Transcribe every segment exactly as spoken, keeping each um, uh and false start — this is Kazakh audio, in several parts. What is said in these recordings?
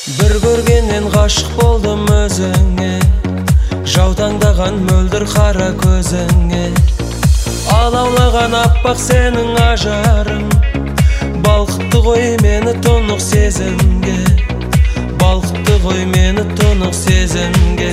Bir көргеннен ғашық болдым өзіңе, жаутаңдаған мөлдір қара көзіңе. Алаулаған аппақ сенің ажарың, балқытты ғой мені тұнық сезімге, балқытты ғой мені тұнық сезімге.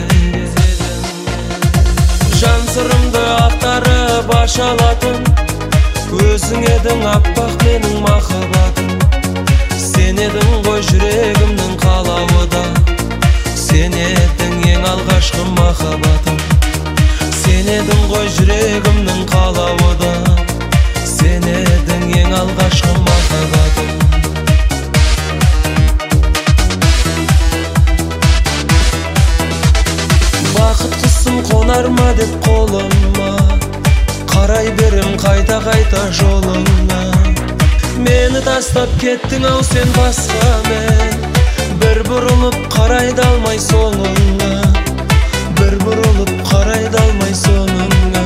Жан сырымды ақтарып аша алатын, өзің едің аппақ менің махаббатым. Сен едің ғой жүрегімнің қалауы да, сен едің ең алғашқы махаббатым. Сен едің ғой жүрегімнің қалауы да, сен едің ең алғашқы махаббатым. Бақыттысың қонар ма деп қолыма, қарай берем қайта-қайта жолыңа. Мені тастап кеттің ау сен басқамен, бір бұрылып қарай да алмай соңыңа, бір бұрылып қарай да алмай соңыңа.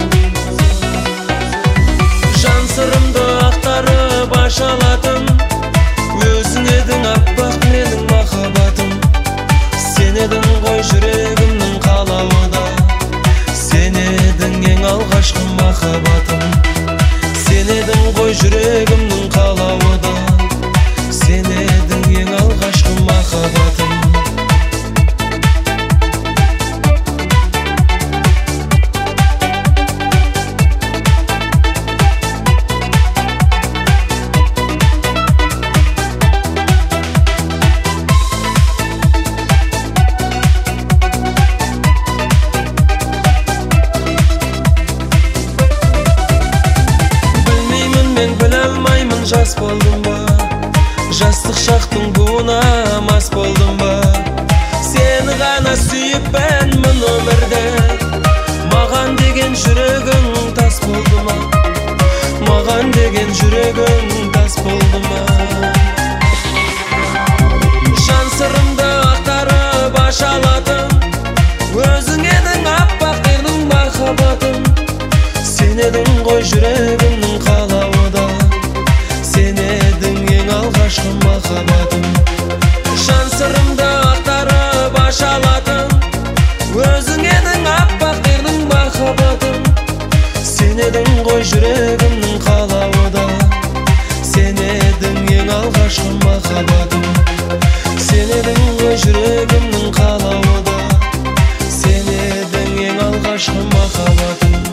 Жан сырымды ақтарып аша алатын, өзің едің аппақ менің махаббатым. Сен едің ғой жүрегімнің қалауы да, сен едің ең алғашқы махаббатым. Сен едің ғой жүрегімнің қалауы да, сен едің ең алғашқы махаббатым. Жас болдым ба, жастық шақтың буына мас болдым ба. Сені ғана сүйіп мәнмін өмірде, маған деген жүрегің тас болды ма, маған деген жүрегің тас болды ма. Жан сырымды ақтарып аша алатын, өзің едің аппақ менің махаббатым. Сен едің ғой жүрегімнің қалауы да, сен едің ең алғашқы махаббатым. Жан сырымды ақтарып аша алатын, өзің едің аппақ менің махаббатым. Сен едің ғой жүрегімнің қалауы да, сен едің ең алғашқы махаббатым. Сен едің ғой жүрегімнің қалауы да, сен едің ең алғашқы махаббатым.